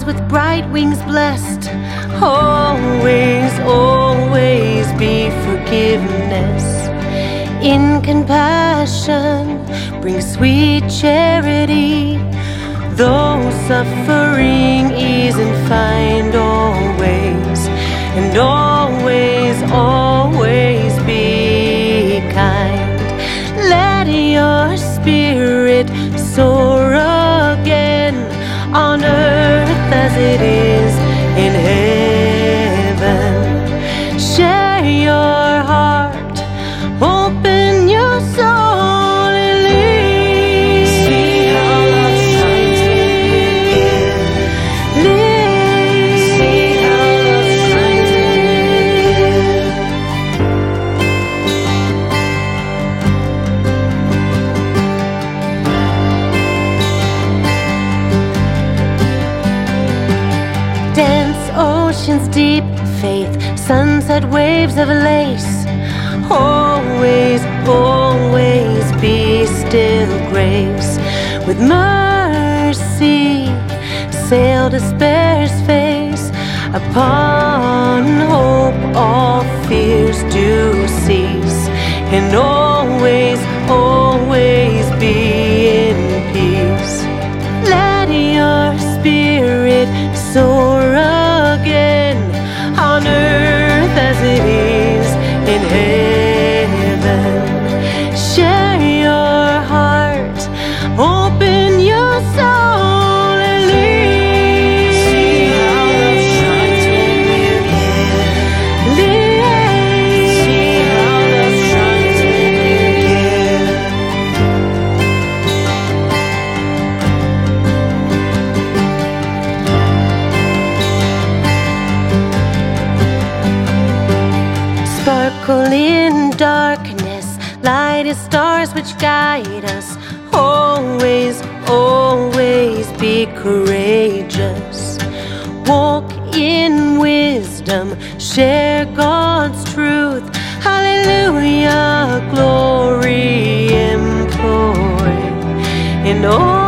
with bright wings blessed. Always, always be forgiveness. In compassion, bring sweet charity. Though suffering ease and find always, and always, always be kind. Let your spirit soar again on earth as it is in heaven. Share your heart, open your soul, and live. See how love shines when you give. Live. See how love shines when you give. Dance oceans deep, faith, sunset waves of lace. Always, always be still, grace. With mercy, sail despair's face. Upon hope all fears do cease, and always, always be in peace. Let your spirit soar again on earth as it is in heaven. Share your heart, open your soul, and live. See how love shines when you give. Live. See how love shines when you give. Sparkle in darkness, light as stars which guide us. Always, always be courageous. Walk in wisdom, share God's truth. Hallelujah, glory employ in all.